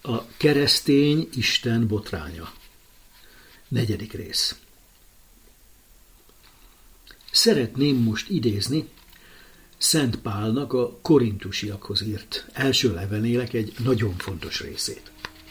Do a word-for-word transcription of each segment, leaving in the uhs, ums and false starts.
A keresztény Isten botránya. Negyedik rész. Szeretném most idézni Szent Pálnak a korintusiakhoz írt első levelének egy nagyon fontos részét.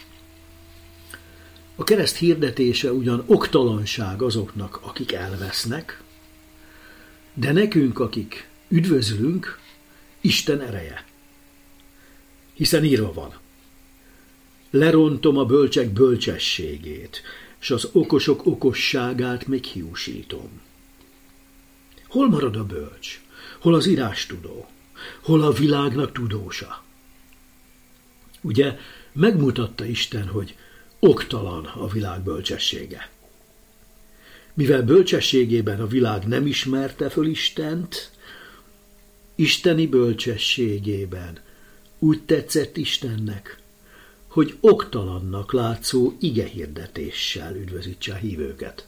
A kereszt hirdetése ugyan oktalanság azoknak, akik elvesznek, de nekünk, akik üdvözlünk, Isten ereje. Hiszen írva van: lerontom a bölcsek bölcsességét, s az okosok okosságát meghiúsítom. Hol marad a bölcs? Hol az írástudó? Hol a világnak tudósa? Ugye megmutatta Isten, hogy oktalan a világ bölcsessége. Mivel bölcsességében a világ nem ismerte föl Istent, isteni bölcsességében úgy tetszett Istennek, hogy oktalannak látszó igehirdetéssel üdvözítse a hívőket.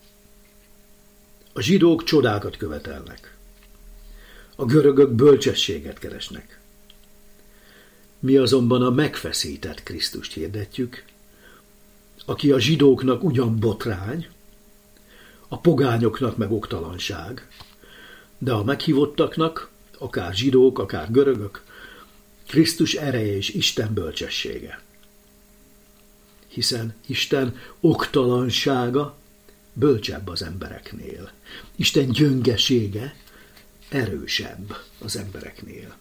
A zsidók csodákat követelnek. A görögök bölcsességet keresnek. Mi azonban a megfeszített Krisztust hirdetjük, aki a zsidóknak ugyan botrány, a pogányoknak meg oktalanság, de a meghívottaknak, akár zsidók, akár görögök, Krisztus ereje és Isten bölcsessége. Hiszen Isten oktalansága bölcsebb az embereknél. Isten gyöngesége erősebb az embereknél.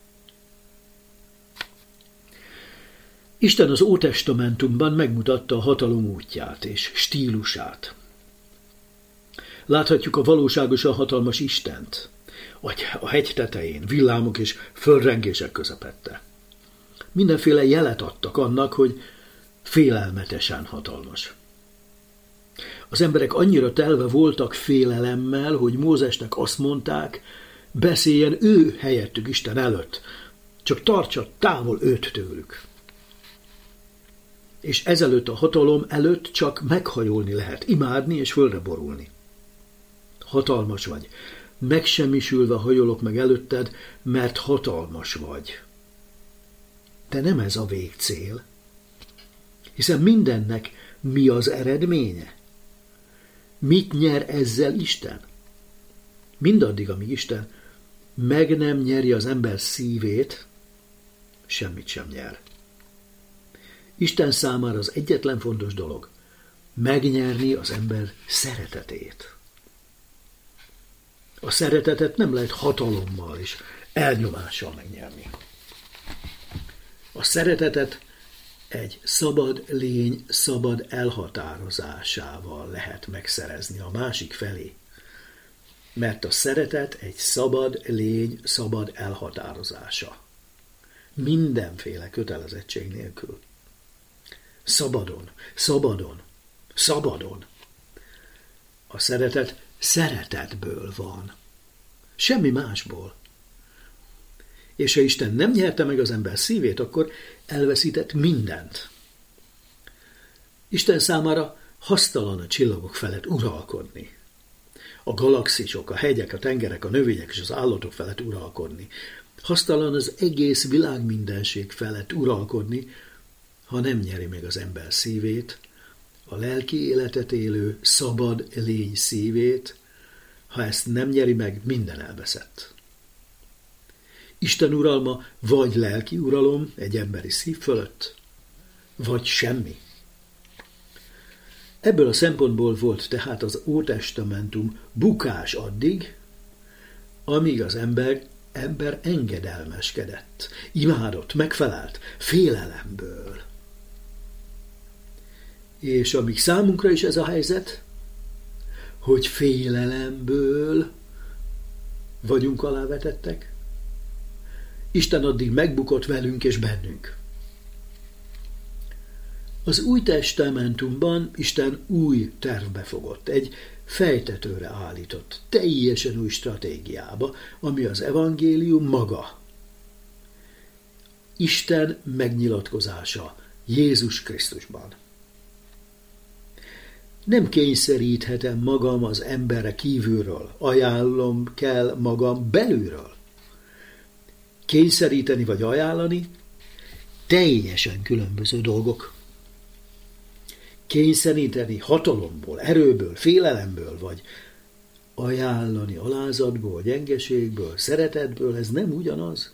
Isten az Ótestamentumban megmutatta a hatalom útját és stílusát. Láthatjuk a valóságosan hatalmas Istent a hegy tetején, villámok és földrengések közepette. Mindenféle jelet adtak annak, hogy félelmetesen hatalmas. Az emberek annyira telve voltak félelemmel, hogy Mózesnek azt mondták, beszéljen ő helyettük Isten előtt, csak tartsa távol őt tőlük. És ezelőtt a hatalom előtt csak meghajolni lehet, imádni és földre borulni. Hatalmas vagy, megsemmisülve hajolok meg előtted, mert hatalmas vagy. De nem ez a végcél, hiszen mindennek mi az eredménye? Mit nyer ezzel Isten? Mindaddig, amíg Isten meg nem nyeri az ember szívét, semmit sem nyer. Isten számára az egyetlen fontos dolog megnyerni az ember szeretetét. A szeretetet nem lehet hatalommal és elnyomással megnyerni. A szeretetet egy szabad lény szabad elhatározásával lehet megszerezni a másik felé. Mert a szeretet egy szabad lény szabad elhatározása. Mindenféle kötelezettség nélkül. Szabadon, szabadon, szabadon. A szeretet szeretetből van. Semmi másból. És ha Isten nem nyerte meg az ember szívét, akkor elveszített mindent. Isten számára hasztalan a csillagok felett uralkodni. A galaxisok, a hegyek, a tengerek, a növények és az állatok felett uralkodni. Hasztalan az egész világ mindenség felett uralkodni, ha nem nyeri meg az ember szívét, a lelki életet élő, szabad lény szívét, ha ezt nem nyeri meg, minden elveszett. Isten uralma vagy lelki uralom egy emberi szív fölött, vagy semmi. Ebből a szempontból volt tehát az Ótestamentum bukás addig, amíg az ember, ember engedelmeskedett, imádott, megfelelt, félelemből. És amíg számunkra is ez a helyzet, hogy félelemből vagyunk alávetettek, Isten addig megbukott velünk és bennünk. Az Új Testamentumban Isten új tervbe fogott, egy fejtetőre állított, teljesen új stratégiába, ami az evangélium maga. Isten megnyilatkozása Jézus Krisztusban. Nem kényszeríthetem magam az emberre kívülről, ajánlom kell magam belülről. Kényszeríteni vagy ajánlani, teljesen különböző dolgok. Kényszeríteni hatalomból, erőből, félelemből, vagy ajánlani alázatból, gyengeségből, szeretetből, ez nem ugyanaz.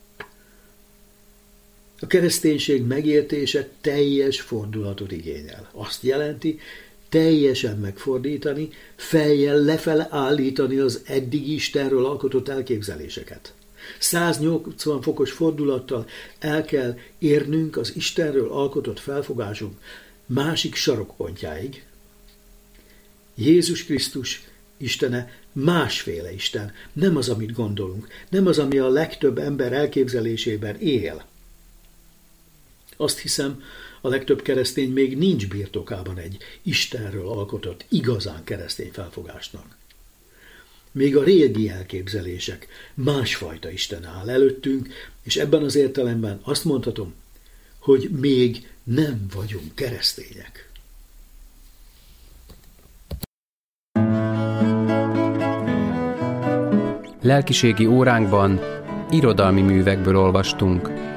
A kereszténység megértése teljes fordulatot igényel. Azt jelenti, teljesen megfordítani, fejjel lefele állítani az eddig Istenről alkotott elképzeléseket. száznyolcvan fokos fordulattal el kell érnünk az Istenről alkotott felfogásunk másik sarokpontjáig. Jézus Krisztus Istene másféle Isten, nem az, amit gondolunk, nem az, ami a legtöbb ember elképzelésében él. Azt hiszem, a legtöbb keresztény még nincs birtokában egy Istenről alkotott, igazán keresztény felfogásnak. Még a régi elképzelések másfajta Isten áll előttünk, és ebben az értelemben azt mondhatom, hogy még nem vagyunk keresztények. Lelkiségi óránkban irodalmi művekből olvastunk.